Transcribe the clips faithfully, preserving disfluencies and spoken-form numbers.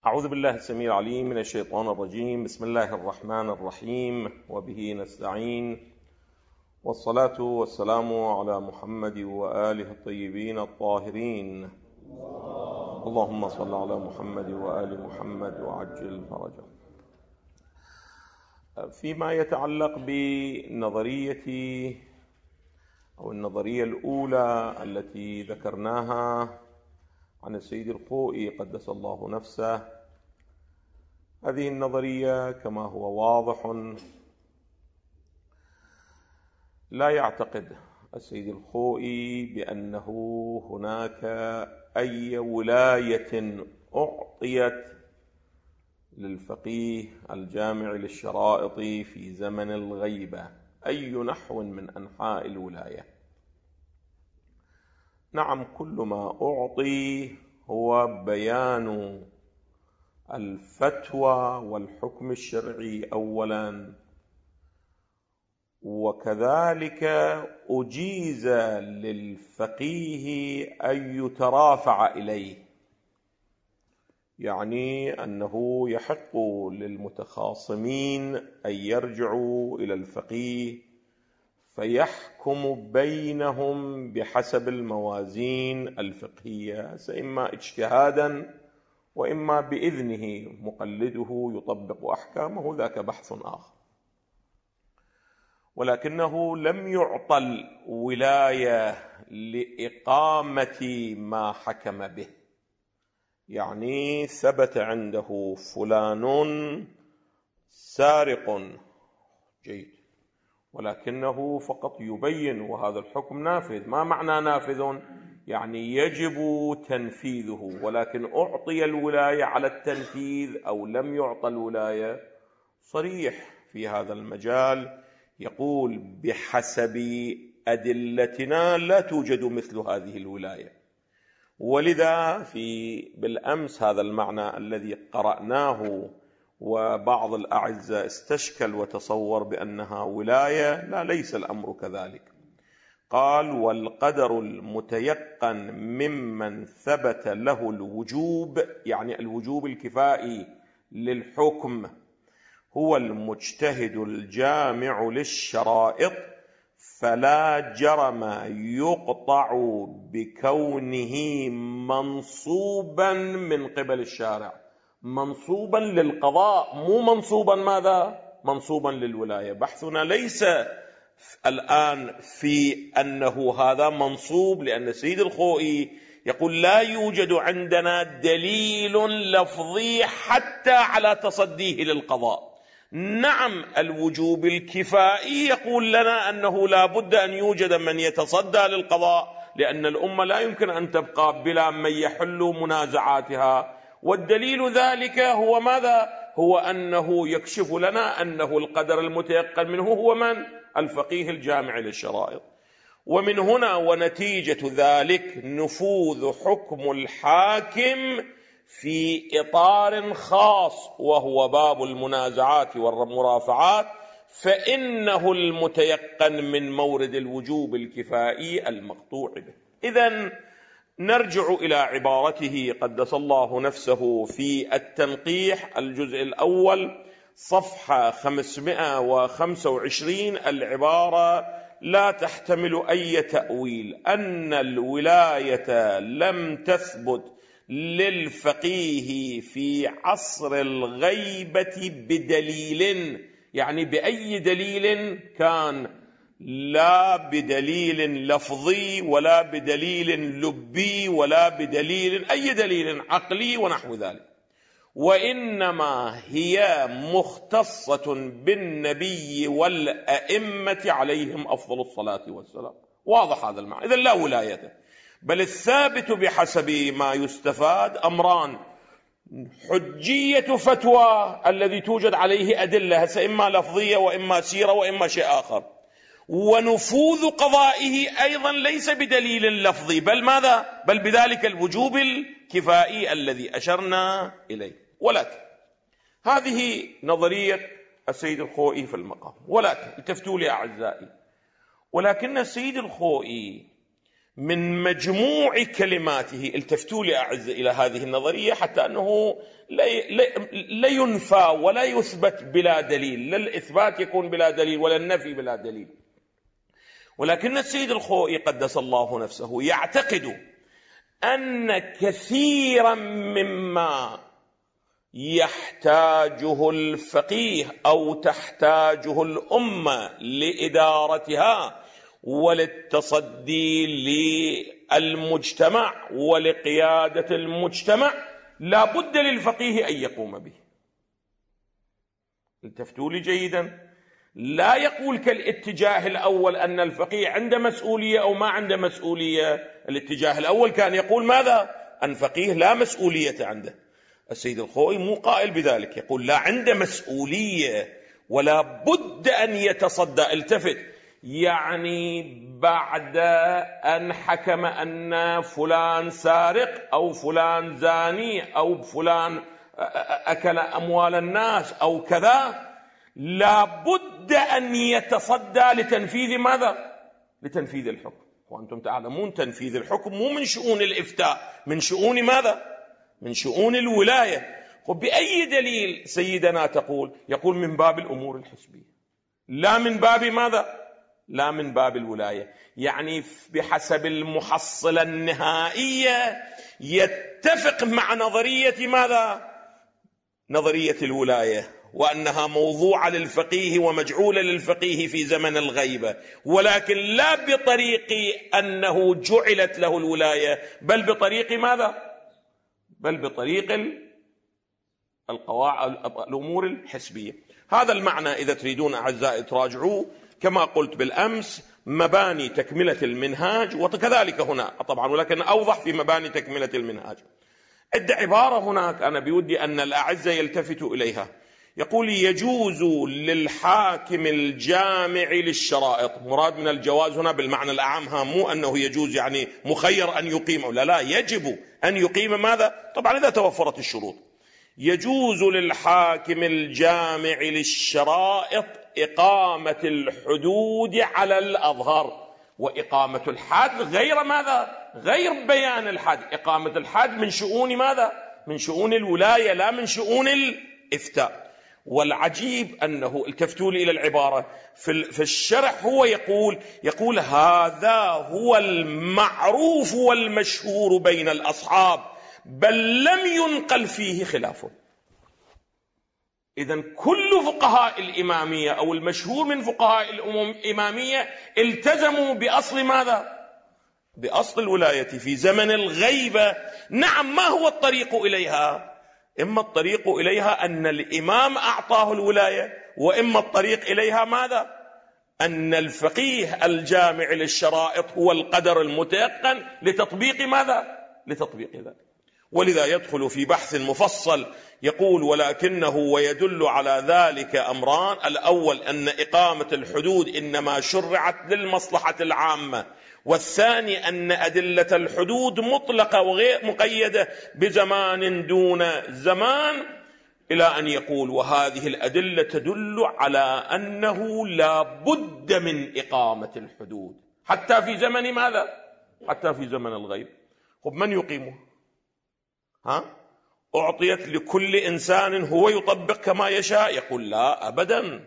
أعوذ بالله السميع العليم من الشيطان الرجيم. بسم الله الرحمن الرحيم، وبه نستعين، والصلاة والسلام على محمد وآله الطيبين الطاهرين. اللهم صل على محمد وآل محمد وعجل فرجه. فيما يتعلق بنظرية أو النظرية الأولى التي ذكرناها عن السيد الخوئي قدس الله نفسه، هذه النظرية كما هو واضح لا يعتقد السيد الخوئي بأنه هناك أي ولاية أعطيت للفقيه الجامع للشرائط في زمن الغيبة، أي نحو من أنحاء الولاية. نعم، كل ما أعطي هو بيان الفتوى والحكم الشرعي أولا، وكذلك أجيز للفقيه أن يترافع إليه، يعني أنه يحق للمتخاصمين أن يرجعوا إلى الفقيه فيحكم بينهم بحسب الموازين الفقهية، إما اجتهادا وإما بإذنه مقلده يطبق أحكامه، ذاك بحث آخر. ولكنه لم يعطى الولاية لإقامة ما حكم به، يعني ثبت عنده فلان سارق جيد، ولكنه فقط يبين وهذا الحكم نافذ. ما معنى نافذ؟ يعني يجب تنفيذه، ولكن أعطي الولاية على التنفيذ أو لم يعطى الولاية. صريح في هذا المجال، يقول بحسب أدلتنا لا توجد مثل هذه الولاية. ولذا في بالأمس هذا المعنى الذي قرأناه وبعض الأعزاء استشكل وتصور بأنها ولاية، لا، ليس الأمر كذلك. قال: والقدر المتيقن ممن ثبت له الوجوب، يعني الوجوب الكفائي للحكم، هو المجتهد الجامع للشرائط، فلا جرم يقطع بكونه منصوبا من قبل الشارع، منصوبا للقضاء، مو منصوبا ماذا؟ منصوبا للولاية. بحثنا ليس الآن في أنه هذا منصوب، لأن السيد الخوئي يقول لا يوجد عندنا دليل لفظي حتى على تصديه للقضاء. نعم، الوجوب الكفائي يقول لنا أنه لا بد أن يوجد من يتصدى للقضاء، لأن الأمة لا يمكن أن تبقى بلا من يحل منازعاتها. والدليل ذلك هو ماذا؟ هو أنه يكشف لنا أنه القدر المتيقن منه هو من؟ الفقيه الجامع للشرائط. ومن هنا ونتيجة ذلك نفوذ حكم الحاكم في إطار خاص، وهو باب المنازعات والمرافعات، فإنه المتيقن من مورد الوجوب الكفائي المقطوع به. إذن نرجع إلى عبارته قدس الله نفسه في التنقيح الجزء الأول صفحة خمسمائة وخمسة وعشرين. العبارة لا تحتمل أي تأويل، أن الولاية لم تثبت للفقيه في عصر الغيبة بدليل، يعني بأي دليل كان، لا بدليل لفظي ولا بدليل لبي ولا بدليل أي دليل عقلي ونحو ذلك، وإنما هي مختصة بالنبي والأئمة عليهم أفضل الصلاة والسلام. واضح هذا المعنى. إذن لا ولاية، بل الثابت بحسب ما يستفاد أمران: حجية فتوى الذي توجد عليه أدلة، هسه إما لفظية وإما سيرة وإما شيء آخر، ونفوذ قضائه أيضا ليس بدليل لفظي، بل ماذا؟ بل بذلك الوجوب الكفائي الذي أشرنا إليه. ولكن هذه نظرية السيد الخوئي في المقام. ولكن التفتوا لي أعزائي، ولكن السيد الخوئي من مجموع كلماته. التفتوا لي أعز إلى هذه النظرية حتى أنه لا ينفى ولا يثبت بلا دليل، لا الإثبات يكون بلا دليل ولا النفي بلا دليل. ولكن السيد الخوئي قدس الله نفسه يعتقد أن كثيرا مما يحتاجه الفقيه أو تحتاجه الأمة لإدارتها وللتصدي للمجتمع ولقيادة المجتمع لا بد للفقيه أن يقوم به. التفتوا لي جيدا، لا يقول كالاتجاه الأول أن الفقيه عنده مسؤولية أو ما عنده مسؤولية. الاتجاه الأول كان يقول ماذا؟ أن فقيه لا مسؤولية عنده. السيد الخوئي مو قائل بذلك، يقول لا عنده مسؤولية ولا بد أن يتصدى. التفت، يعني بعد أن حكم أن فلان سارق أو فلان زاني أو فلان أكل أموال الناس أو كذا، لا بد أن يتصدى لتنفيذ ماذا؟ لتنفيذ الحكم. وأنتم تعلمون تنفيذ الحكم مو من شؤون الإفتاء، من شؤون ماذا؟ من شؤون الولاية. وبأي دليل سيدنا تقول؟ يقول من باب الأمور الحسبية، لا من باب ماذا؟ لا من باب الولاية. يعني بحسب المحصلة النهائية يتفق مع نظرية ماذا؟ نظرية الولاية، وأنها موضوعة للفقيه ومجعولة للفقيه في زمن الغيبة، ولكن لا بطريق أنه جعلت له الولاية، بل بطريق ماذا؟ بل بطريق القواعد الأمور الحسبية. هذا المعنى إذا تريدون أعزائي تراجعوه كما قلت بالأمس مباني تكملة المنهاج، وكذلك هنا طبعا، ولكن أوضح في مباني تكملة المنهاج. عند عبارة هناك أنا بودي أن الأعزة يلتفتوا إليها، يقول يجوز للحاكم الجامع للشرائط. مراد من الجواز هنا بالمعنى الأعم، مو أنه يجوز يعني مخير أن يقيم، لا لا، يجب أن يقيم ماذا؟ طبعا إذا توفرت الشروط. يجوز للحاكم الجامع للشرائط إقامة الحدود على الأظهر، وإقامة الحد غير ماذا؟ غير بيان الحد. إقامة الحد من شؤون ماذا؟ من شؤون الولاية لا من شؤون الإفتاء. والعجيب أنه التفتوا لي إلى العبارة في الشرح، هو يقول يقول هذا هو المعروف والمشهور بين الأصحاب بل لم ينقل فيه خلاف. إذن كل فقهاء الإمامية أو المشهور من فقهاء الإمامية التزموا بأصل ماذا؟ بأصل الولاية في زمن الغيبة. نعم، ما هو الطريق إليها؟ إما الطريق إليها أن الإمام أعطاه الولاية، وإما الطريق إليها ماذا؟ أن الفقيه الجامع للشرائط هو القدر المتيقن لتطبيق ماذا؟ لتطبيق ذلك. ولذا يدخل في بحث مفصل يقول ولكنه ويدل على ذلك أمران: الأول أن إقامة الحدود إنما شرعت للمصلحة العامة، والثاني أن أدلة الحدود مطلقة وغير مقيدة بزمان دون زمان، إلى أن يقول وهذه الأدلة تدل على أنه لا بد من إقامة الحدود حتى في زمن ماذا؟ حتى في زمن الغيب. طب من يقيمه؟ ها؟ أعطيت لكل إنسان هو يطبق كما يشاء؟ يقول لا أبدا.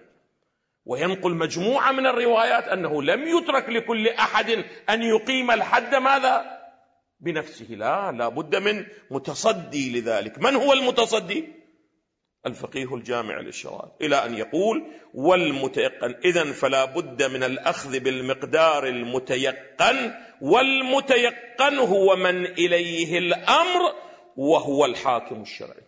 وينقل مجموعة من الروايات أنه لم يترك لكل أحد أن يقيم الحد ماذا؟ بنفسه، لا لا بد من متصدي لذلك. من هو المتصدي؟ الفقيه الجامع للشرائط، إلى أن يقول والمتيقن. إذن فلا بد من الأخذ بالمقدار المتيقن، والمتيقن هو من إليه الأمر وهو الحاكم الشرعي.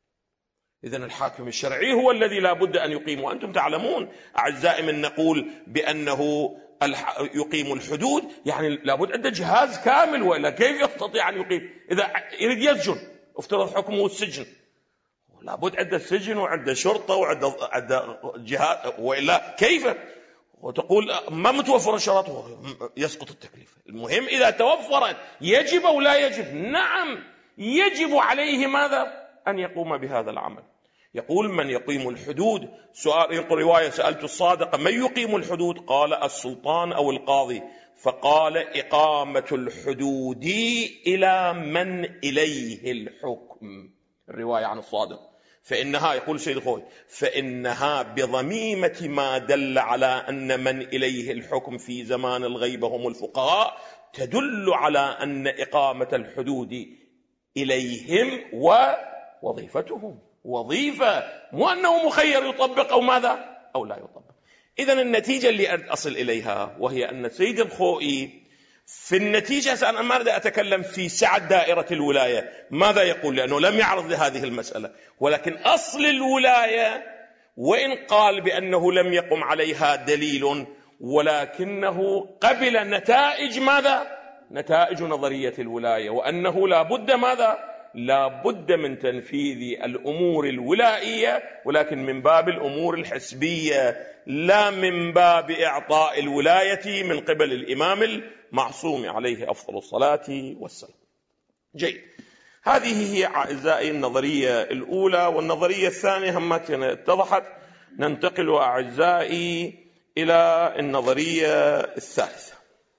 إذن الحاكم الشرعي هو الذي لا بد أن يقيم. وأنتم تعلمون أعزائي من نقول بأنه يقيم الحدود يعني لابد عنده جهاز كامل، وإلا كيف يستطيع أن يقيم؟ إذا يريد يسجن، افترض حكمه السجن، لابد عنده السجن وعنده شرطة وعنده جهاز، وإلا كيف؟ وتقول ما متوفر الشرط، يسقط التكليف. المهم إذا توفرت يجب أو لا يجب؟ نعم يجب عليه ماذا؟ أن يقوم بهذا العمل. يقول من يقيم الحدود. سؤال رواية سألت الصادق من يقيم الحدود؟ قال السلطان أو القاضي. فقال إقامة الحدود إلى من إليه الحكم. الرواية عن الصادق. فإنها يقول سيد الخوي فإنها بضميمة ما دل على أن من إليه الحكم في زمان الغيبة هم الفقهاء تدل على أن إقامة الحدود إليهم ووظيفتهم وظيفة، مو أنه مخير يطبق أو ماذا أو لا يطبق. إذن النتيجة اللي أصل إليها وهي أن سيد الخوئي في النتيجة، أنا ما أريد أتكلم في سعة دائرة الولاية ماذا يقول لأنه لم يعرض لهذه المسألة، ولكن أصل الولاية وإن قال بأنه لم يقم عليها دليل ولكنه قبل نتائج ماذا؟ نتائج نظرية الولاية، وأنه لا بد ماذا؟ لا بد من تنفيذ الأمور الولائية ولكن من باب الأمور الحسبية لا من باب إعطاء الولاية من قبل الإمام المعصوم عليه أفضل الصلاة والسلام. جيد، هذه هي أعزائي النظرية الأولى. والنظرية الثانية همتنا اتضحت. ننتقل أعزائي إلى النظرية الثالثة.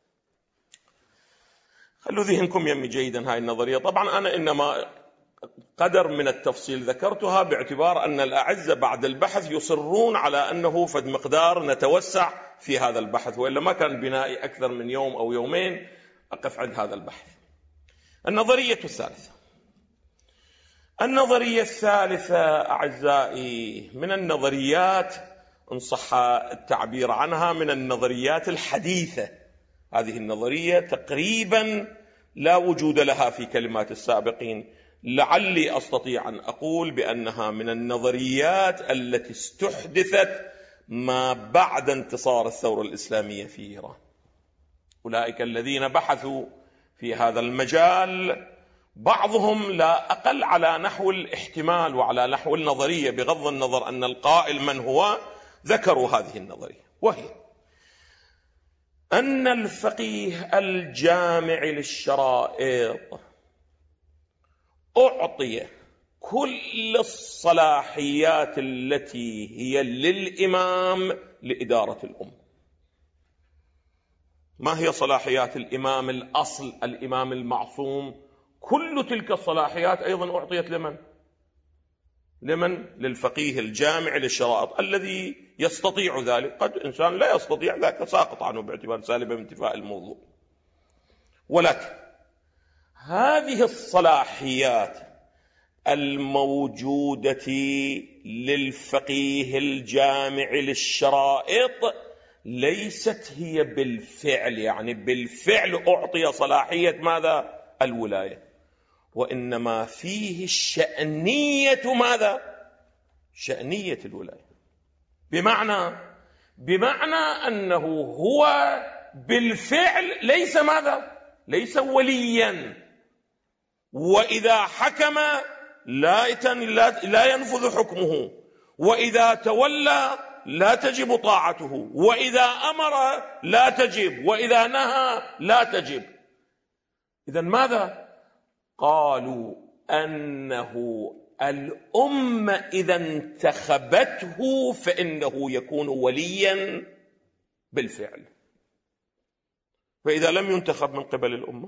خلوا ذهنكم يمي جيدا هاي النظرية. طبعا أنا إنما قدر من التفصيل ذكرتها باعتبار أن الأعزة بعد البحث يصرون على أنه فد مقدار نتوسع في هذا البحث، وإلا ما كان بنائي أكثر من يوم أو يومين أقف عند هذا البحث. النظرية الثالثة. النظرية الثالثة أعزائي من النظريات إن صح التعبير عنها من النظريات الحديثة. هذه النظرية تقريبا لا وجود لها في كلمات السابقين. لعلي أستطيع أن أقول بأنها من النظريات التي استحدثت ما بعد انتصار الثورة الإسلامية في إيران. أولئك الذين بحثوا في هذا المجال بعضهم لا أقل على نحو الاحتمال وعلى نحو النظرية، بغض النظر أن القائل من هو، ذكروا هذه النظرية، وهي أن الفقيه الجامع للشرائط أعطي كل الصلاحيات التي هي للإمام لإدارة الأمة. ما هي صلاحيات الإمام الأصل الإمام المعصوم؟ كل تلك الصلاحيات أيضا أعطيت لمن؟ لمن؟ للفقيه الجامع للشرائط الذي يستطيع ذلك. قد إنسان لا يستطيع ذلك ساقط عنه باعتبار سالب من انتفاء الموضوع. ولكن هذه الصلاحيات الموجودة للفقيه الجامع للشرائط ليست هي بالفعل، يعني بالفعل أعطي صلاحية ماذا؟ الولاية، وإنما فيه الشأنية ماذا؟ شأنية الولاية. بمعنى بمعنى أنه هو بالفعل ليس ماذا؟ ليس وليا، وإذا حكم لا لا ينفذ حكمه، وإذا تولى لا تجب طاعته، وإذا أمر لا تجب، وإذا نهى لا تجب. إذن ماذا؟ قالوا أنه الأمة إذا انتخبته فإنه يكون وليا بالفعل. فإذا لم ينتخب من قبل الأمة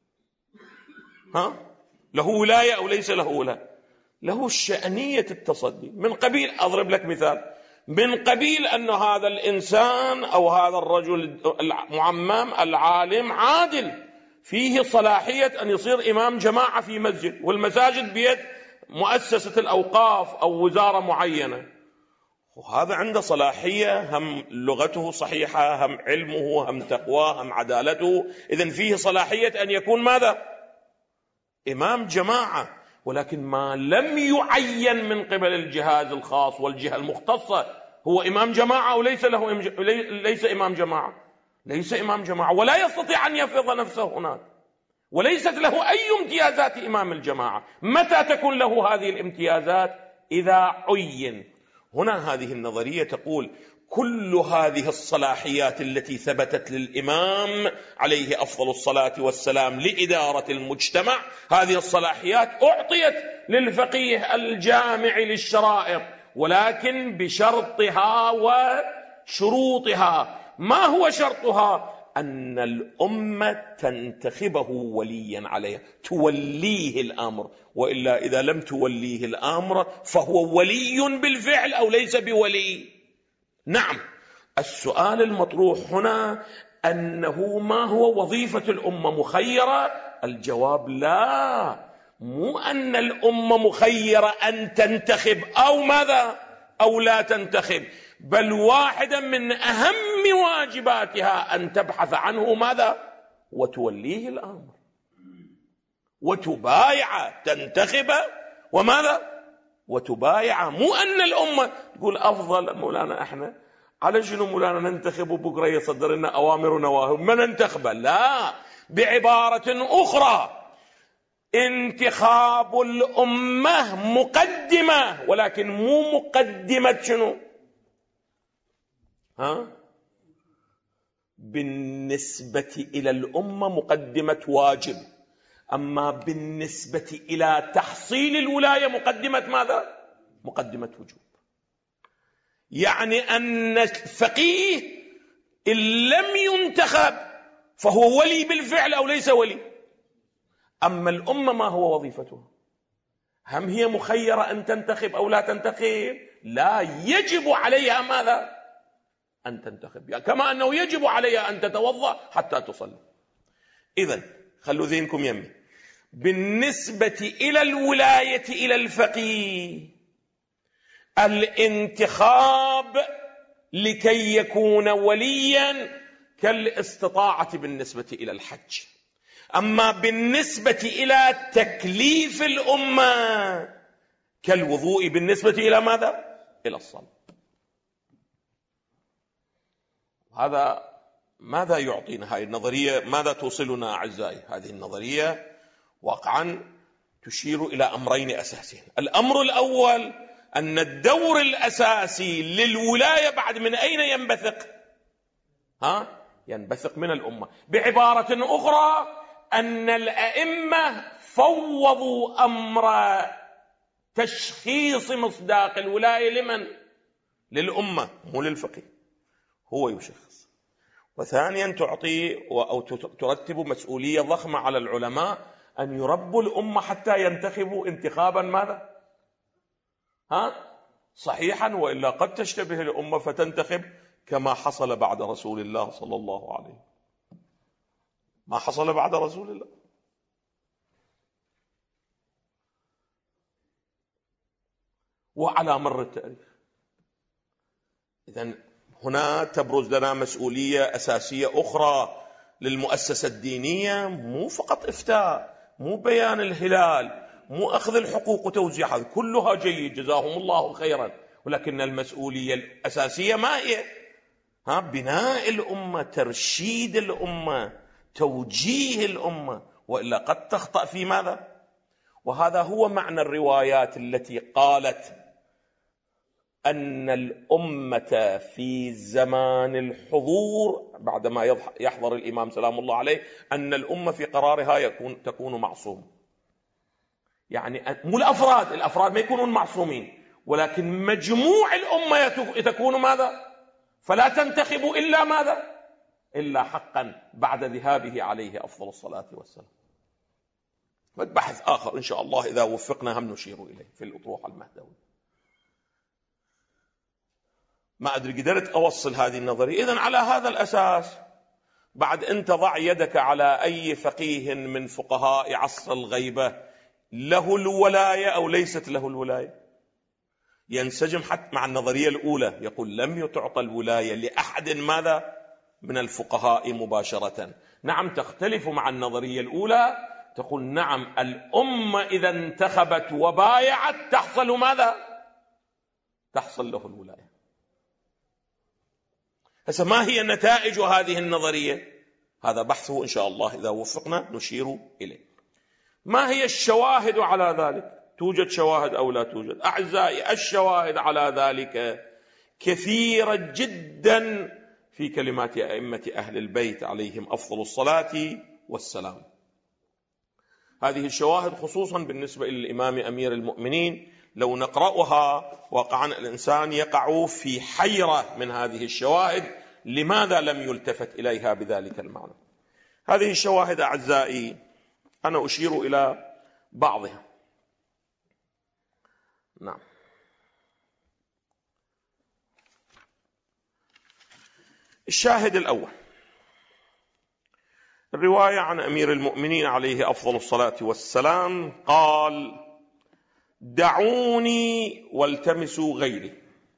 ها له ولاية أو ليس له ولاية؟ له شأنية التصدي. من قبيل أضرب لك مثال، من قبيل أن هذا الإنسان أو هذا الرجل المعمم العالم عادل فيه صلاحية أن يصير إمام جماعة في مسجد، والمساجد بيد مؤسسة الأوقاف أو وزارة معينة، وهذا عنده صلاحية، هم لغته صحيحة، هم علمه، هم تقواه، هم عدالته، إذن فيه صلاحية أن يكون ماذا؟ إمام جماعة. ولكن ما لم يعين من قبل الجهاز الخاص والجهة المختصة هو إمام جماعة أو ليس له إم... ليس إمام جماعة، ليس إمام جماعة، ولا يستطيع أن يفرض نفسه هناك، وليست له أي امتيازات إمام الجماعة. متى تكون له هذه الامتيازات؟ إذا عين. هنا هذه النظرية تقول كل هذه الصلاحيات التي ثبتت للإمام عليه أفضل الصلاة والسلام لإدارة المجتمع، هذه الصلاحيات أعطيت للفقيه الجامع للشرائط، ولكن بشرطها وشروطها. ما هو شرطها؟ أن الأمة تنتخبه وليا عليها، توليه الأمر، وإلا إذا لم توليه الأمر فهو ولي بالفعل أو ليس بولي. نعم، السؤال المطروح هنا أنه ما هو وظيفة الأمة مخيرة؟ الجواب لا، مو أن الأمة مخيرة أن تنتخب أو ماذا أو لا تنتخب، بل واحدا من أهم واجباتها أن تبحث عنه ماذا وتوليه الأمر وتبايع، تنتخب وماذا وتبايع. مو أن الأمة تقول أفضل مولانا إحنا على شنو مولانا ننتخب وبكرة يصدر لنا أوامر ونواهي ما ننتخبه. لا، بعبارة أخرى انتخاب الأمة مقدمة، ولكن مو مقدمة شنو ها بالنسبة إلى الأمة مقدمة واجب، أما بالنسبة إلى تحصيل الولاية مقدمة ماذا مقدمة وجوب. يعني أن الفقيه إن لم ينتخب فهو ولي بالفعل أو ليس ولي. أما الأمة ما هو وظيفتها؟ هم هي مخيرة أن تنتخب أو لا تنتخب؟ لا، يجب عليها ماذا أن تنتخب، يعني كما أنه يجب عليها أن تتوضأ حتى تصلي. إذن خلوا ذهنكم يمي، بالنسبة إلى الولاية إلى الفقيه الانتخاب لكي يكون وليا كالاستطاعة بالنسبة إلى الحج. أما بالنسبة إلى تكليف الأمة كالوضوء بالنسبة إلى ماذا إلى الصلاة. هذا ماذا يعطينا هذه النظرية؟ ماذا توصلنا أعزائي؟ هذه النظرية واقعا تشير إلى أمرين أساسيين. الأمر الأول أن الدور الأساسي للولاية بعد من أين ينبثق؟ ها؟ ينبثق من الأمة. بعبارة أخرى أن الأئمة فوضوا أمر تشخيص مصداق الولاية لمن؟ للأمة، مو للفقيه، هو يشخص. وثانيا تعطي أو ترتب مسؤولية ضخمة على العلماء أن يربوا الأمة حتى ينتخبوا انتخابا ماذا ها صحيحا، وإلا قد تشتبه الأمة فتنتخب كما حصل بعد رسول الله صلى الله عليه وسلم. ما حصل بعد رسول الله. وعلى مر التاريخ. إذن هنا تبرز لنا مسؤولية أساسية أخرى للمؤسسة الدينية، مو فقط إفتاء، مو بيان الهلال، مو أخذ الحقوق وتوزيعها، كلها جيد جزاهم الله خيرا، ولكن المسؤولية الأساسية ما هي؟ ها بناء الأمة، ترشيد الأمة، توجيه الأمة، وإلا قد تخطأ في ماذا؟ وهذا هو معنى الروايات التي قالت أن الأمة في زمان الحضور بعدما يحضر الإمام سلام الله عليه أن الأمة في قرارها يكون تكون معصوم. يعني مو الأفراد، الأفراد ما يكونون معصومين، ولكن مجموع الأمة تكون ماذا؟ فلا تنتخب إلا ماذا؟ إلا حقا بعد ذهابه عليه أفضل الصلاة والسلام. بحث آخر إن شاء الله إذا وفقنا هم نشير إليه في الأطروحة المهدوية. ما أدري قدرت أوصل هذه النظرية. إذن على هذا الأساس بعد أن تضع يدك على أي فقيه من فقهاء عصر الغيبة له الولاية أو ليست له الولاية، ينسجم حتى مع النظرية الأولى، يقول لم تعطى الولاية لأحد ماذا من الفقهاء مباشرة. نعم تختلف مع النظرية الأولى، تقول نعم الأمة إذا انتخبت وبايعت تحصل ماذا؟ تحصل له الولاية. هسه ما هي نتائج هذه النظرية؟ هذا بحثه إن شاء الله إذا وفقنا نشير إليه. ما هي الشواهد على ذلك؟ توجد شواهد أو لا توجد؟ أعزائي الشواهد على ذلك كثيرة جدا في كلمات أئمة أهل البيت عليهم أفضل الصلاة والسلام. هذه الشواهد خصوصا بالنسبة للإمام أمير المؤمنين لو نقرأها واقعا الإنسان يقع في حيرة من هذه الشواهد، لماذا لم يلتفت إليها بذلك المعنى؟ هذه الشواهد أعزائي أنا أشير إلى بعضها. نعم. الشاهد الأول الرواية عن أمير المؤمنين عليه أفضل الصلاة والسلام قال: دعوني والتمسوا غيري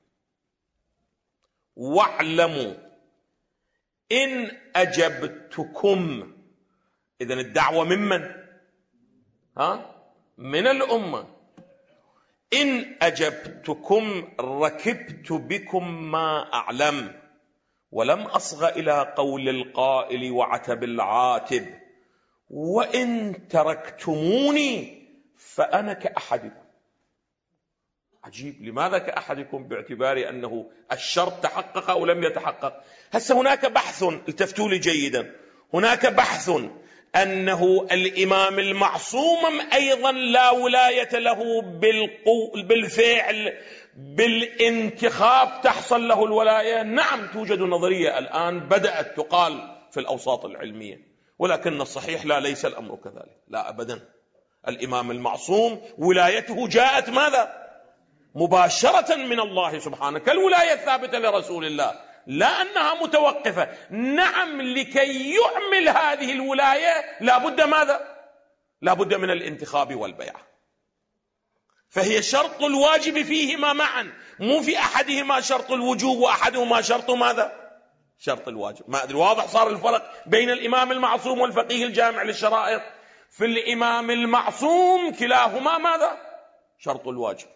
واعلموا إن أجبتكم. إذن الدعوة ممن؟ ها؟ من الأمة. إن أجبتكم ركبت بكم ما أعلم ولم أصغ إلى قول القائل وعتب العاتب، وإن تركتموني فأنا كأحدكم. عجيب، لماذا كأحدكم؟ باعتبار أنه الشرط تحقق أو لم يتحقق. هسه هناك بحث، التفتوا لي جيدا، هناك بحث أنه الإمام المعصوم أيضا لا ولاية له بالقو... بالفعل بالانتخاب تحصل له الولاية. نعم، توجد نظرية الآن بدأت تقال في الأوساط العلمية، ولكن الصحيح لا، ليس الأمر كذلك، لا أبدا. الإمام المعصوم ولايته جاءت ماذا؟ مباشرة من الله سبحانه، كالولاية الثابتة لرسول الله، لا أنها متوقفة. نعم، لكي يعمل هذه الولاية لا بد ماذا؟ لا بد من الانتخاب والبيعة، فهي شرط الواجب فيهما معا، مو في أحدهما شرط الوجوب وأحدهما شرط ماذا؟ شرط الواجب. ما أدري واضح صار الفرق بين الإمام المعصوم والفقيه الجامع للشرائط؟ في الإمام المعصوم كلاهما ماذا؟ شرط الواجب،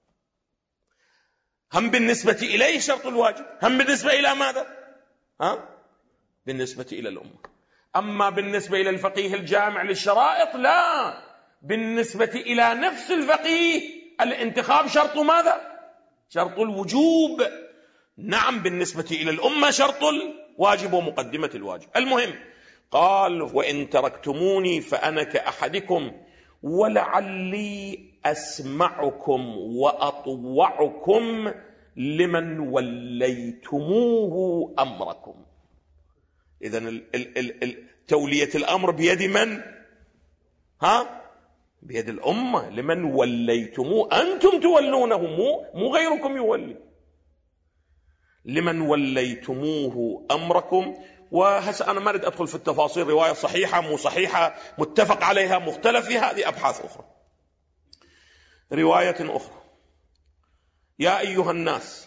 هم بالنسبة إليه شرط الواجب، هم بالنسبة إلى ماذا؟ ها؟ بالنسبة إلى الأمة. أما بالنسبة إلى الفقيه الجامع للشرائط لا، بالنسبة إلى نفس الفقيه الانتخاب شرط ماذا؟ شرط الوجوب. نعم، بالنسبة إلى الأمة شرط الواجب ومقدمة الواجب. المهم قال: وإن تركتموني فأنا كأحدكم ولعلي أسمعكم وأطوعكم لمن وليتموه أمركم. إذن تولية الأمر بيد من؟ ها؟ بيد الأمة. لمن وليتموه، أنتم تولونه، مو, مو غيركم يولي. لمن وليتموه أمركم. وهسه أنا ما أريد أدخل في التفاصيل، رواية صحيحة مو صحيحة، متفق عليها مختلف فيها، هذه أبحاث أخرى. رواية أخرى: يا أيها الناس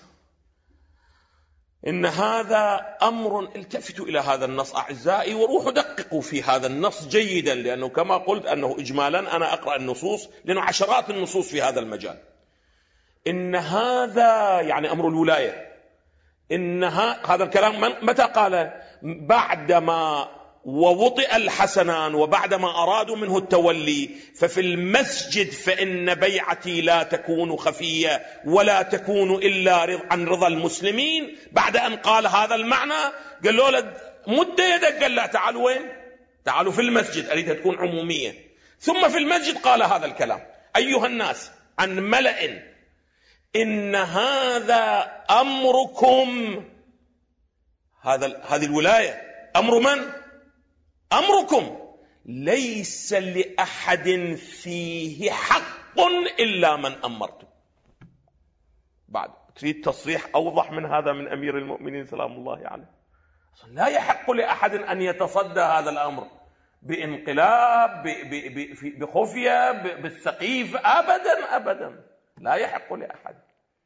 إن هذا أمر، التفتوا إلى هذا النص أعزائي وروحوا دققوا في هذا النص جيدا، لأنه كما قلت أنه إجمالا أنا أقرأ النصوص لأنه عشرات النصوص في هذا المجال. إن هذا يعني أمر الولاية. إن هذا الكلام متى قال؟ بعدما ووطئ الحسنان وبعدما أرادوا منه التولي. ففي المسجد فإن بيعتي لا تكون خفية ولا تكون إلا عن رضا المسلمين. بعد أن قال هذا المعنى قال له مدة يدك، قال لا، تعالوا وين؟ تعالوا في المسجد، أريدها تكون عمومية. ثم في المسجد قال هذا الكلام: أيها الناس، عن ملأ، إن هذا أمركم. هذا هذه الولاية أمر من؟ أمركم، ليس لأحد فيه حق إلا من أمرته. بعد تريد تصريح أوضح من هذا من أمير المؤمنين سلام الله عليه؟ لا يحق لأحد أن يتصدى هذا الأمر بانقلاب، بخفية، بالسقيف، أبدا أبدا، لا يحق لأحد.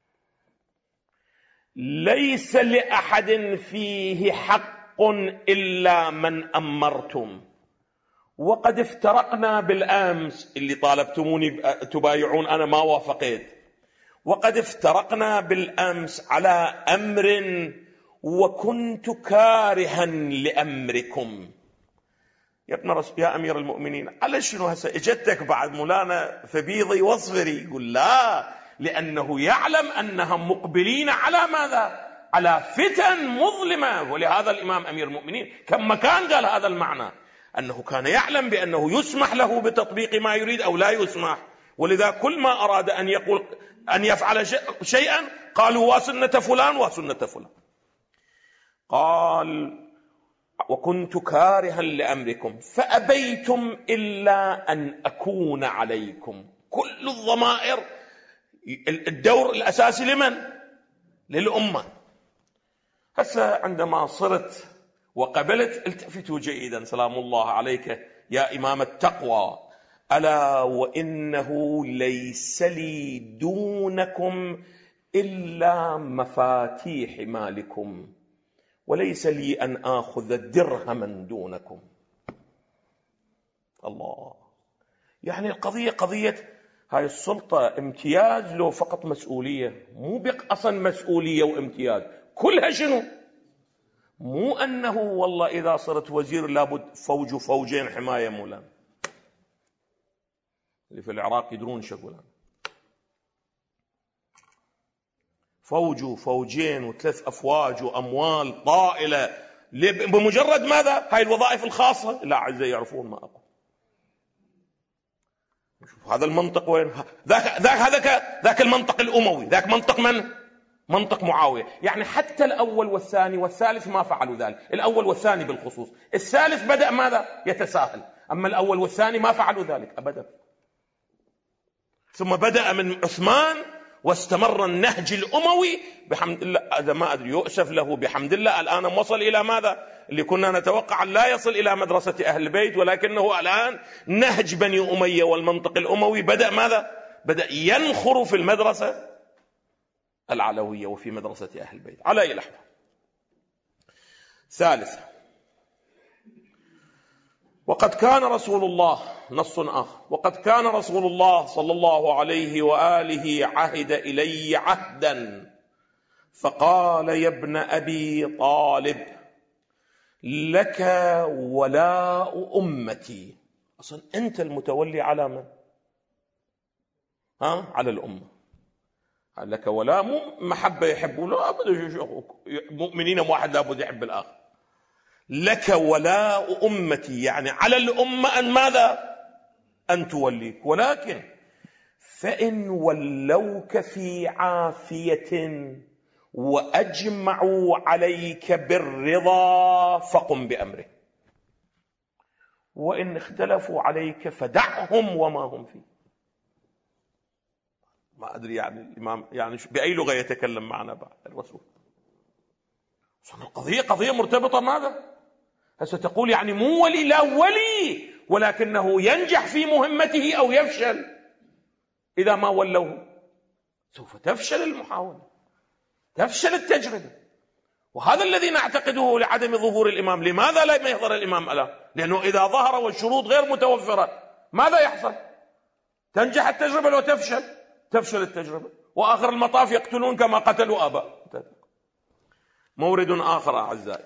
ليس لأحد فيه حق إلا من أمرتم. وقد افترقنا بالأمس، اللي طالبتموني تبايعون أنا ما وافقت، وقد افترقنا بالأمس على أمر وكنت كارها لأمركم. يا ابن رسول، يا أمير المؤمنين، على شنو هسه اجتك بعد مولانا فبيضي واصفري؟ يقول لا، لأنه يعلم أنهم مقبلين على ماذا؟ على فتن مظلمة. ولهذا الإمام أمير المؤمنين كم مكان قال هذا المعنى، أنه كان يعلم بأنه يسمح له بتطبيق ما يريد أو لا يسمح، ولذا كل ما أراد أن يقول أن يفعل شيئا قالوا وسنة فلان وسنة فلان. قال وكنت كارها لأمركم فأبيتم إلا أن أكون عليكم. كل الضمائر الدور الأساسي لمن؟ للأمة. هسه عندما صرت وقبلت التفتوا جيدا، سلام الله عليك يا إمام التقوى، ألا وإنه ليس لي دونكم إلا مفاتيح مالكم وليس لي أن آخذ درهما دونكم. الله، يعني القضية قضية هاي السلطة امتياز لو فقط مسؤولية؟ مو بقصا مسؤولية وامتياز، كلها شنو؟ مو أنه والله إذا صرت وزير لابد فوج فوجين حماية مولانا. اللي في العراق يدرون شو أقول، فوج فوجين وثلاث أفواج وأموال طائلة بمجرد ماذا؟ هاي الوظائف الخاصة. لا أعزائي يعرفون ما أقول. هذا المنطق وين؟ ذاك ذاك هذاك ذاك المنطق الأموي، ذاك منطق من؟ منطق معاوية. يعني حتى الأول والثاني والثالث ما فعلوا ذلك، الأول والثاني بالخصوص. الثالث بدأ ماذا؟ يتساهل، أما الأول والثاني ما فعلوا ذلك أبدا. ثم بدأ من عثمان واستمر النهج الأموي بحمد الله. هذا ما أدري يؤسف له بحمد الله. الآن وصل إلى ماذا؟ اللي كنا نتوقع أن لا يصل إلى مدرسة أهل البيت، ولكنه الآن نهج بني أمية والمنطق الأموي بدأ ماذا؟ بدأ ينخر في المدرسة العلوية وفي مدرسة أهل البيت. على أي لحظة. ثالثا، وقد كان رسول الله، نص آخر، وقد كان رسول الله صلى الله عليه وآله عهد إلي عهدا فقال يا ابن أبي طالب لك ولاء أمتي. أصلا أنت المتولي على من؟ ها؟ على الأمة. لك ولاء، مو محبة يحبون، لا أبدا، مؤمنين واحد لابد يحب الآخر. لك ولاء أمتي، يعني على الأمة أن ماذا؟ أن توليك. ولكن فإن ولوك في عافية وأجمعوا عليك بالرضا فقم بأمره، وإن اختلفوا عليك فدعهم وما هم فيه. ما أدري يعني الإمام يعني بأي لغة يتكلم معنا بعد الرسول. القضية قضية مرتبطة ماذا؟ هسه تقول يعني مو ولي، لا ولي، ولكنه ينجح في مهمته أو يفشل. إذا ما ولوه سوف تفشل المحاولة، تفشل التجربة. وهذا الذي نعتقده لعدم ظهور الإمام. لماذا لا يظهر الإمام الآن؟ لأنه إذا ظهر والشروط غير متوفرة ماذا يحصل؟ تنجح التجربة لو تفشل، تفشل التجربة، وآخر المطاف يقتلون كما قتلوا آباء. مورد آخر أعزائي،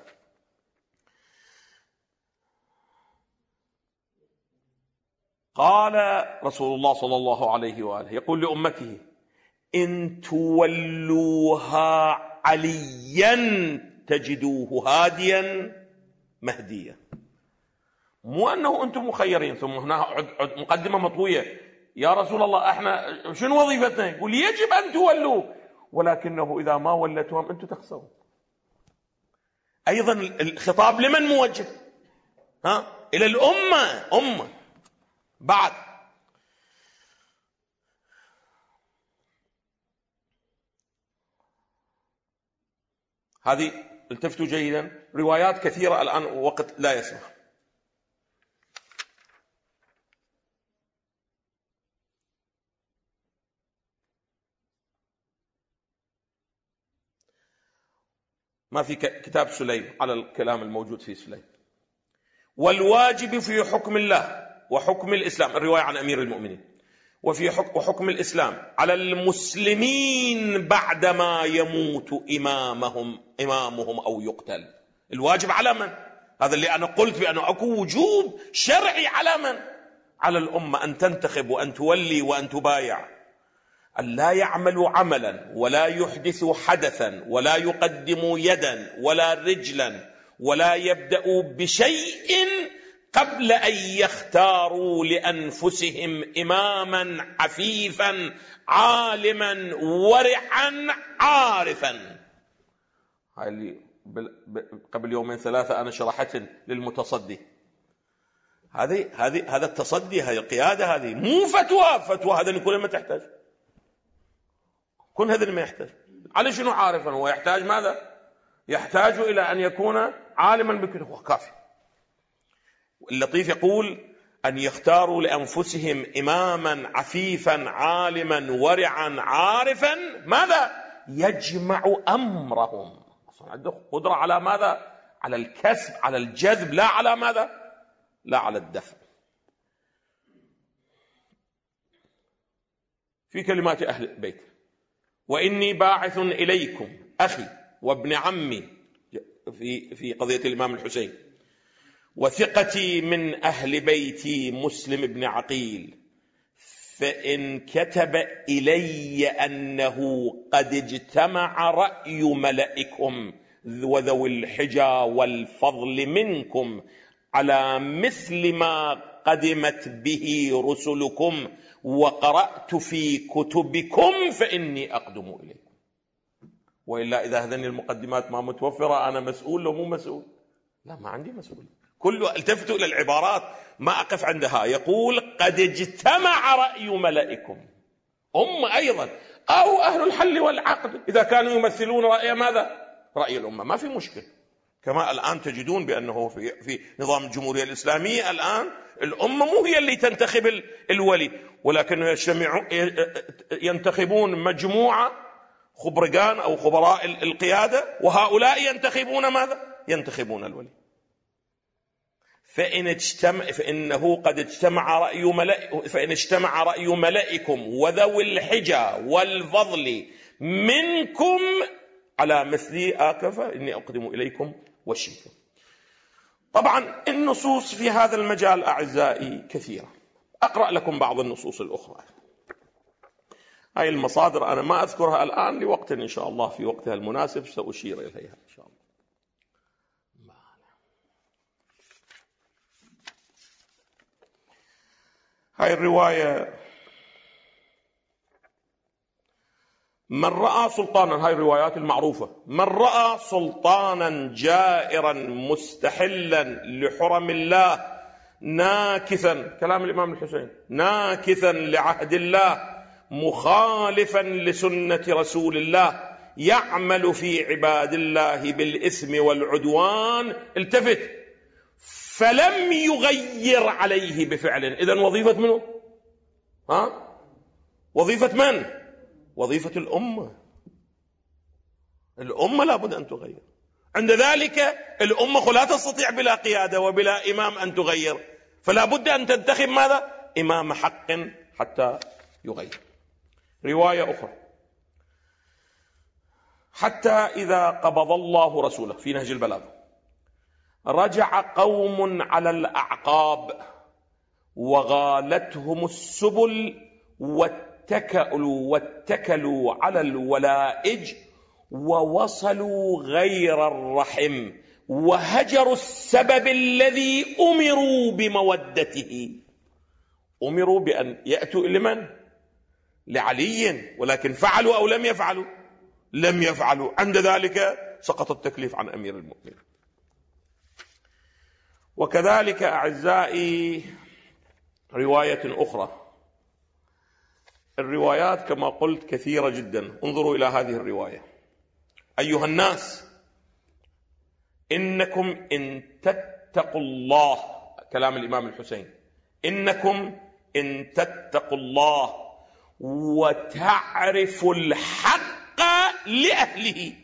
قال رسول الله صلى الله عليه وآله يقول لأمته إن تولوها عليا تجدوه هاديا مهديا. مو أنه أنتم مخيرين. ثم هنا مقدمة مطوية، يا رسول الله احنا شنو وظيفتنا؟ يقول يجب أن تولوه، ولكنه إذا ما ولتهم أنتم تخسرون. أيضا الخطاب لمن موجه؟ ها؟ إلى الأمة. أمة بعد هذه التفتوا جيدا، روايات كثيرة الآن وقت لا يسمح. ما في كتاب سليم على الكلام الموجود في سليم. والواجب في حكم الله وحكم الإسلام، الرواية عن أمير المؤمنين، وفي حكم, وحكم الإسلام على المسلمين بعدما يموت إمامهم إمامهم أو يقتل. الواجب على من؟ هذا اللي أنا قلت بأنه أكو وجوب شرعي على من؟ على الأمة أن تنتخب وأن تولي وأن تبايع. أن لا يعملوا عملا ولا يحدثوا حدثا ولا يقدموا يدا ولا رجلا ولا يبدأوا بشيء قبل أن يختاروا لأنفسهم إماما عفيفا عالما ورعا عارفا. هاي اللي قبل يومين ثلاثة أنا شرحت للمتصدي. هذه هذه هذا التصدي، هذه القيادة، هذه مو فتوى. فتوى هذا كل ما تحتاج، كل هذا ما يحتاج. على شنو عارفا؟ هو يحتاج ماذا؟ يحتاج إلى أن يكون عالما بكل، هو كافي. اللطيف يقول أن يختاروا لأنفسهم إماما عفيفا عالما ورعا عارفا ماذا؟ يجمع أمرهم. عنده قدرة على ماذا؟ على الكسب، على الجذب، لا على ماذا؟ لا على الدفع. في كلمات أهل البيت: وإني باعث إليكم أخي وابن عمي في في قضية الإمام الحسين، وثقتي من أهل بيتي مسلم بن عقيل، فإن كتب إلي أنه قد اجتمع رأي ملئكم وذوي الحجى والفضل منكم على مثل ما قدمت به رسلكم وقرأت في كتبكم فإني أقدم إليكم. وإلا إذا هذين المقدمات ما متوفرة أنا مسؤول لو مو مسؤول؟ لا، ما عندي مسؤول. كله التفتوا إلى العبارات، ما أقف عندها. يقول قد اجتمع رأي ملائكم، هم أيضا أو أهل الحل والعقد إذا كانوا يمثلون رأي ماذا؟ رأي الأمة، ما في مشكلة. كما الآن تجدون بأنه في, في نظام الجمهورية الإسلامية الآن الأمة مو هي اللي تنتخب الولي، ولكن ينتخبون مجموعة خبرقان أو خبراء القيادة، وهؤلاء ينتخبون ماذا؟ ينتخبون الولي. فإن اجتمع فإنه قد اجتمع رأي ملائكم فإن اجتمع رأي ملائكم وذوي الحجى والفضل منكم على مثلي آكف إني أقدم إليكم وشيكم. طبعا النصوص في هذا المجال أعزائي كثيرة. أقرأ لكم بعض النصوص الأخرى. هاي المصادر أنا ما أذكرها الآن، لوقت إن شاء الله في وقتها المناسب سأشير إليها إن شاء الله. هاي الرواية: من رأى سلطانا، هاي الروايات المعروفة، من رأى سلطانا جائرا مستحلا لحرم الله ناكثا، كلام الإمام الحسين، ناكثا لعهد الله مخالفا لسنة رسول الله يعمل في عباد الله بالإثم والعدوان، التفت، فلم يغير عليه بفعل. إذن وظيفة منه؟ ها؟ وظيفة من؟ وظيفة الأمة. الأمة لابد أن تغير. عند ذلك الأمة لا تستطيع بلا قيادة وبلا إمام أن تغير، فلا بد أن تنتخب ماذا؟ إمام حق حتى يغير. رواية أخرى: حتى إذا قبض الله رسوله، في نهج البلاغة، رجع قوم على الأعقاب وغالتهم السبل واتكلوا واتكلوا على الولائج ووصلوا غير الرحم وهجروا السبب الذي أمروا بمودته. أمروا بأن يأتوا لمن؟ لعلي، ولكن فعلوا أو لم يفعلوا؟ لم يفعلوا. عند ذلك سقط التكليف عن أمير المؤمنين. وكذلك أعزائي رواية أخرى. الروايات كما قلت كثيرة جدا. انظروا إلى هذه الرواية: أيها الناس إنكم إن تتقوا الله، كلام الإمام الحسين، إنكم إن تتقوا الله وتعرفوا الحق لأهله،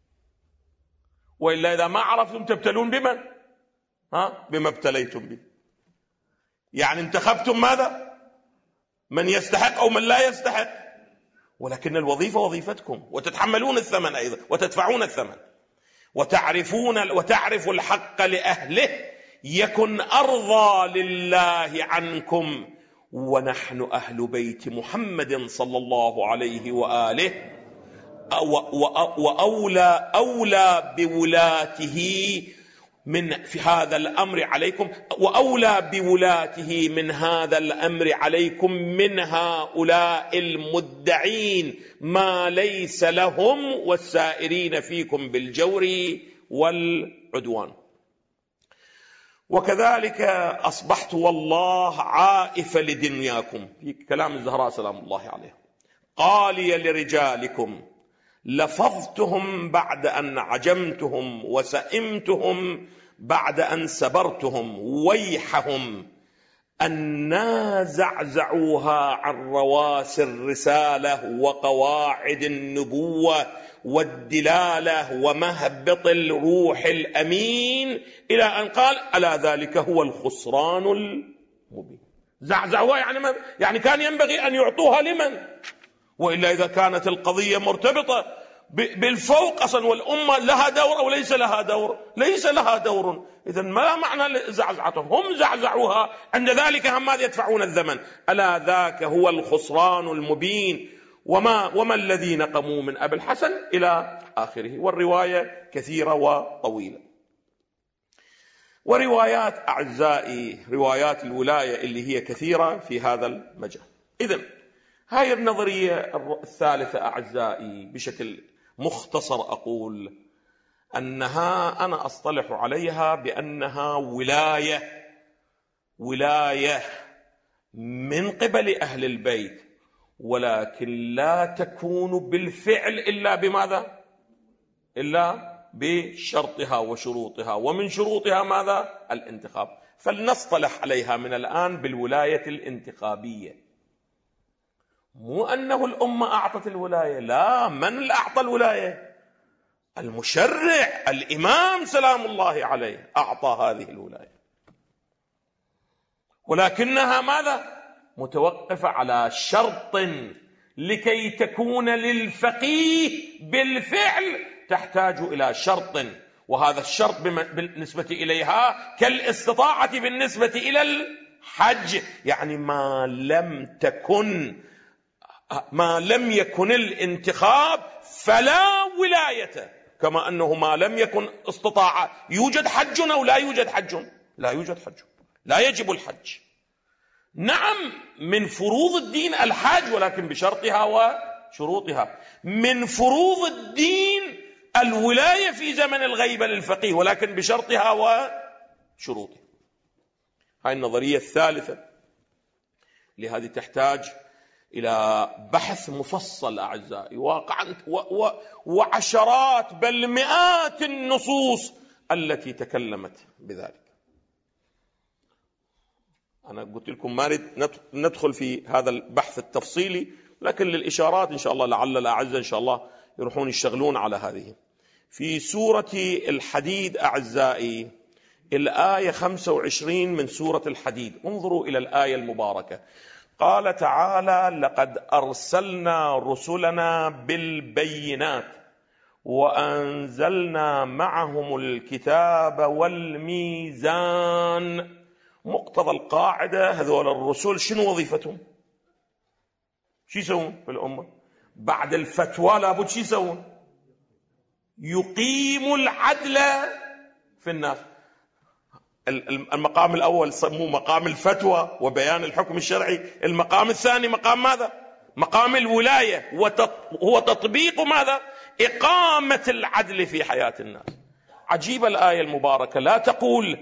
وإلا إذا ما عرفتم تبتلون بمن؟ ها؟ بما ابتليتم به. يعني انتخبتم ماذا؟ من يستحق أو من لا يستحق، ولكن الوظيفة وظيفتكم، وتتحملون الثمن أيضا وتدفعون الثمن. وتعرفون وتعرفوا الحق لأهله يكن أرضى لله عنكم ونحن أهل بيت محمد صلى الله عليه وآله وأولى أولى بولاته من في هذا الأمر عليكم وأولى بولاته من هذا الأمر عليكم من هؤلاء المدعين ما ليس لهم والسائرين فيكم بالجور والعدوان. وكذلك أصبحت والله عائف لدنياكم، في كلام الزهراء سلام الله عليه، قالي لرجالكم لفظتهم بعد أن عجمتهم وسئمتهم بعد أن سبرتهم، ويحهم أنا زعزعوها عن رواسي الرسالة وقواعد النبوة والدلالة ومهبط الروح الأمين، إلى أن قال ألا ذلك هو الخسران المبين. زعزعوها يعني, ما يعني كان ينبغي أن يعطوها لمن؟ وإلا إذا كانت القضية مرتبطة بالفوق أصلا والأمة لها دور أو ليس لها دور، ليس لها دور، إذن ما معنى زعزعتهم؟ هم زعزعوها، عند ذلك هم ماذا يدفعون الثمن؟ ألا ذاك هو الخسران المبين وما, وما الذي نقموا من أبي الحسن إلى آخره. والرواية كثيرة وطويلة. وروايات أعزائي روايات الولاية اللي هي كثيرة في هذا المجال. إذن هاي النظرية الثالثة أعزائي بشكل مختصر أقول أنها أنا أصطلح عليها بأنها ولاية ولاية من قبل أهل البيت، ولكن لا تكون بالفعل إلا بماذا؟ إلا بشرطها وشروطها، ومن شروطها ماذا؟ الانتخاب. فلنصطلح عليها من الآن بالولاية الانتخابية. مو أنه الأمة أعطت الولاية، لا، من اللي أعطى الولاية؟ المشرع الإمام سلام الله عليه أعطى هذه الولاية، ولكنها ماذا؟ متوقفة على شرط لكي تكون للفقيه بالفعل تحتاج إلى شرط، وهذا الشرط بالنسبة إليها كالاستطاعة بالنسبة إلى الحج، يعني ما لم تكن ما لم يكن الانتخاب فلا ولاية، كما أنه ما لم يكن استطاعة. يوجد حج أو لا يوجد حج؟ لا يوجد حج، لا يجب الحج. نعم من فروض الدين الحج، ولكن بشرطها وشروطها. من فروض الدين الولاية في زمن الغيبة للفقيه، ولكن بشرطها وشروطها. هاي النظرية الثالثة لهذه تحتاج إلى بحث مفصل أعزائي، واقعا وعشرات بل مئات النصوص التي تكلمت بذلك. أنا قلت لكم ما نريد ندخل في هذا البحث التفصيلي، لكن للإشارات إن شاء الله لعل الأعزة إن شاء الله يروحون يشتغلون على هذه. في سورة الحديد أعزائي الآية خمسة وعشرين من سورة الحديد، انظروا إلى الآية المباركة. قال تعالى لقد أرسلنا رسلنا بالبينات وأنزلنا معهم الكتاب والميزان. مقتضى القاعدة هذول الرسل شنو وظيفتهم؟ شو يسوون في الأمة؟ بعد الفتوى لابد شو يسوون؟ يقيموا العدل في الناس. المقام الأول سموه مقام الفتوى وبيان الحكم الشرعي، المقام الثاني مقام ماذا؟ مقام الولاية، وهو تطبيق ماذا؟ إقامة العدل في حياة الناس. عجيبة الآية المباركة، لا تقول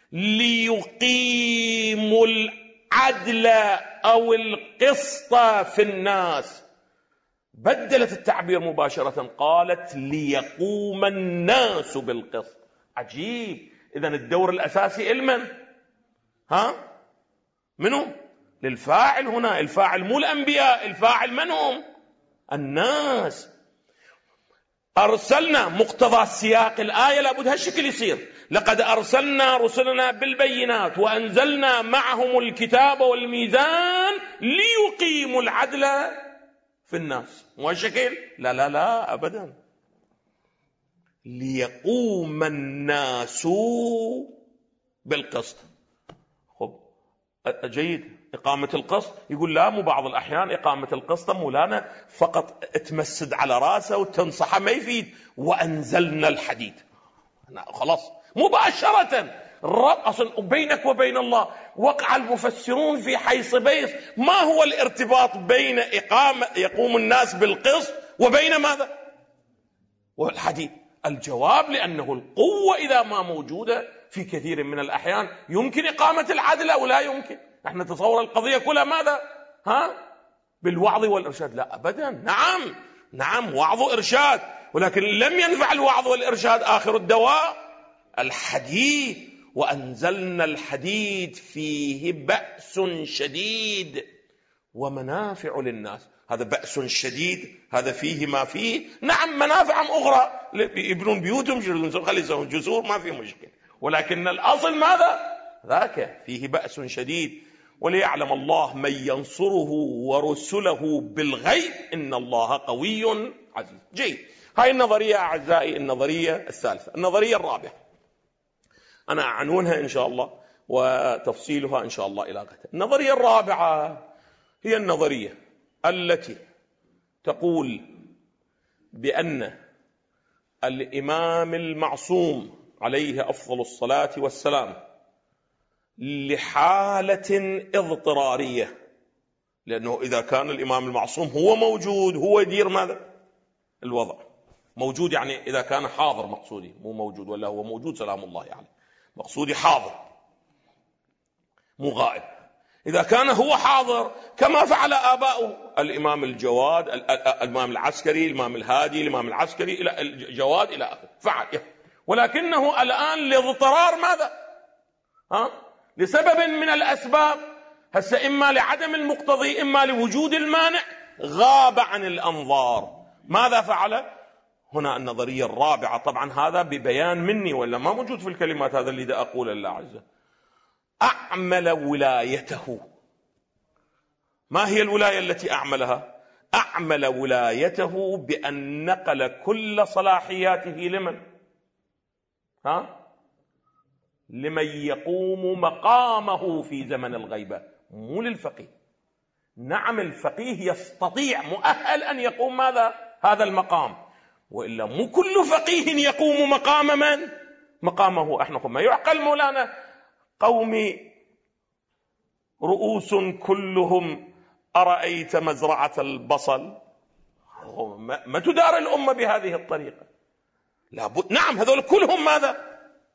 ليقيموا العدل أو القسط في الناس، بدلت التعبير مباشرة قالت ليقوم الناس بالقسط. عجيب. إذن الدور الأساسي لمن؟ ها؟ منو؟ للفاعل هنا. الفاعل مو الأنبياء، الفاعل من هم؟ الناس. أرسلنا، مقتضى سياق الآية لابد هالشكل يصير. لقد أرسلنا رسلنا بالبينات وأنزلنا معهم الكتاب والميزان ليقيموا العدل في الناس. مو هالشكل؟ لا لا لا أبدا. ليقوم الناس بالقسط. خب جيد، إقامة القسط. يقول لا، مو بعض الأحيان إقامة القسط مولانا فقط تمسد على راسه وتنصحه ما يفيد. وأنزلنا الحديد، خلاص مباشرة الرب أصلا بينك وبين الله. وقع المفسرون في حيص بيص، ما هو الارتباط بين إقامة يقوم الناس بالقسط وبين ماذا؟ والحديد. الجواب لأنه القوة إذا ما موجودة في كثير من الأحيان يمكن إقامة العدل أو لا يمكن. نحن نتصور القضية كلها ماذا؟ ها؟ بالوعظ والإرشاد؟ لا أبدا. نعم نعم وعظ وإرشاد، ولكن لم ينفع الوعظ والإرشاد. آخر الدواء الحديد. وأنزلنا الحديد فيه بأس شديد ومنافع للناس. هذا بأس شديد، هذا فيه ما فيه. نعم منافع أخرى، يبنون بيوتهم خلي يسوون جسور ما في مشكلة، ولكن الأصل ماذا؟ ذاك فيه بأس شديد. وليعلم الله من ينصره ورسله بالغيب إن الله قوي عزيز. جيد. هاي النظرية أعزائي النظرية الثالثة. النظرية الرابعة أنا أعنونها إن شاء الله وتفصيلها إن شاء الله إلى غد. النظرية الرابعة هي النظرية التي تقول بأن الإمام المعصوم عليه أفضل الصلاة والسلام لحالة اضطرارية، لأنه إذا كان الإمام المعصوم هو موجود هو يدير ماذا؟ الوضع. موجود يعني إذا كان حاضر، مقصودي مو موجود ولا هو موجود سلام الله عليه يعني. مقصودي حاضر مو غائب. إذا كان هو حاضر كما فعل آباؤه، الإمام الجواد، الإمام العسكري، الإمام الهادي، الإمام العسكري إلى الجواد إلى آخره فعل. ولكنه الآن لاضطرار ماذا؟ ها؟ لسبب من الأسباب، هسه إما لعدم المقتضي إما لوجود المانع، غاب عن الأنظار. ماذا فعل؟ هنا النظرية الرابعة. طبعا هذا ببيان مني ولا ما موجود في الكلمات، هذا اللي دا أقول الله عز. أعمل ولايته. ما هي الولاية التي أعملها؟ أعمل ولايته بأن نقل كل صلاحياته لمن؟ ها؟ لمن يقوم مقامه في زمن الغيبة، مو للفقيه. نعم الفقيه يستطيع مؤهل أن يقوم ماذا؟ هذا المقام، وإلا مو كل فقيه يقوم مقام من؟ مقامه. احنا ما يعقل مولانا قومي رؤوس كلهم أرأيت مزرعة البصل. ما تدار الأمة بهذه الطريقة. لابد. نعم هذول كلهم ماذا؟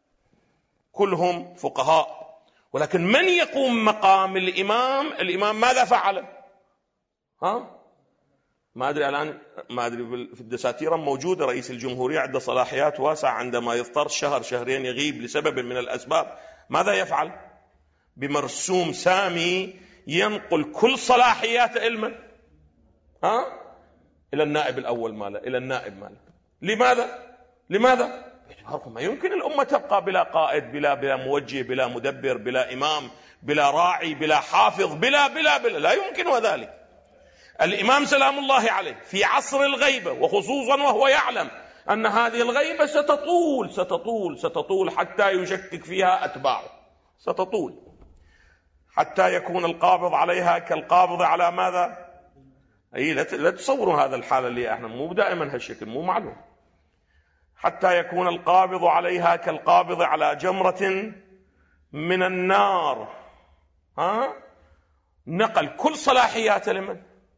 كلهم فقهاء، ولكن من يقوم مقام الإمام؟ الإمام ماذا فعل؟ ها؟ ما أدري الآن، ما أدري في الدساتير موجودة رئيس الجمهورية عنده صلاحيات واسعة، عندما يضطر شهر شهرين يغيب لسبب من الأسباب ماذا يفعل؟ بمرسوم سامي ينقل كل صلاحيات علما ها؟ إلى النائب الأول ماله، إلى النائب ماله. لماذا؟ لماذا؟ ما يمكن الأمة تبقى بلا قائد، بلا بلا موجه، بلا مدبر، بلا إمام، بلا راعي، بلا حافظ، بلا بلا بلا لا يمكن ذلك. الإمام سلام الله عليه في عصر الغيبة، وخصوصا وهو يعلم أن هذه الغيبة ستطول ستطول ستطول حتى يشكك فيها أتباعه، ستطول حتى يكون القابض عليها كالقابض على ماذا؟ أي لا تصوروا هذا الحالة اللي احنا مو دائما هالشكل، مو معلوم. حتى يكون القابض عليها كالقابض على جمرة من النار. ها؟ نقل كل صلاحياته لمن؟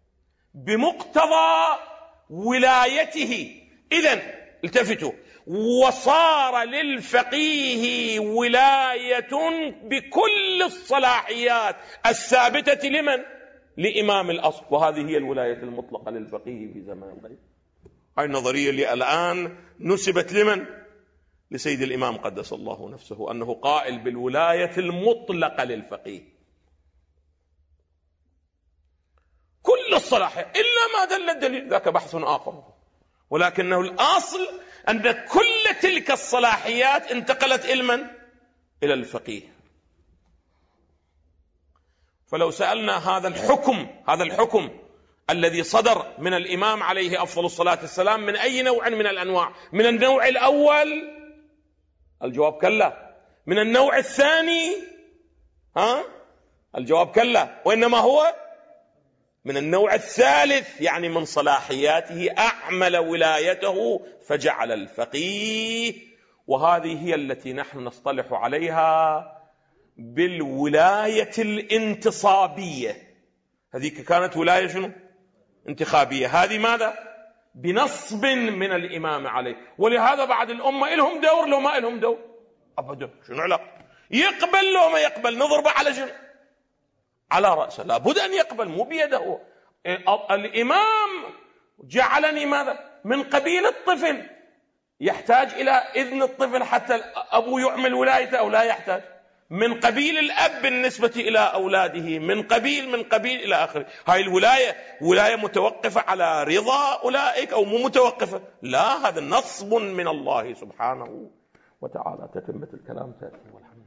بمقتضى ولايته. إذن التفتوا، وصار للفقيه ولاية بكل الصلاحيات الثابتة لمن؟ لإمام الأصل، وهذه هي الولاية المطلقة للفقيه في زمان الغيب. هاي النظرية اللي الآن نسبت لمن؟ لسيد الإمام قدس الله نفسه، أنه قائل بالولاية المطلقة للفقيه كل الصلاحية إلا ما دل الدليل، ذاك بحث آخر. ولكنه الأصل أن كل تلك الصلاحيات انتقلت إلى من؟ إلى الفقيه. فلو سألنا هذا الحكم هذا الحكم الذي صدر من الإمام عليه أفضل الصلاة والسلام من أي نوع من الأنواع؟ من النوع الأول؟ الجواب كلا. من النوع الثاني؟ ها؟ الجواب كلا، وإنما هو من النوع الثالث، يعني من صلاحياته أعمل ولايته فجعل الفقيه. وهذه هي التي نحن نصطلح عليها بالولاية الانتصابية. هذه كانت ولاية شنو؟ انتخابية. هذه ماذا؟ بنصب من الإمام عليه. ولهذا بعد الأمة إلهم دور لو ما إلهم دور أبدا. شنو علاقة؟ يقبل لو ما يقبل نضربه على شنو؟ على رأسه. لابد أن يقبل، مو بيده. الإمام جعلني ماذا؟ من قبيل الطفل. يحتاج إلى إذن الطفل حتى أبو يعمل ولايته أو لا يحتاج؟ من قبيل الأب بالنسبة إلى أولاده، من قبيل من قبيل إلى آخره. هاي الولاية ولاية متوقفة على رضا أولئك أو مو متوقفة؟ لا، هذا نصب من الله سبحانه وتعالى. تتمة الكلام تأتي والحمد.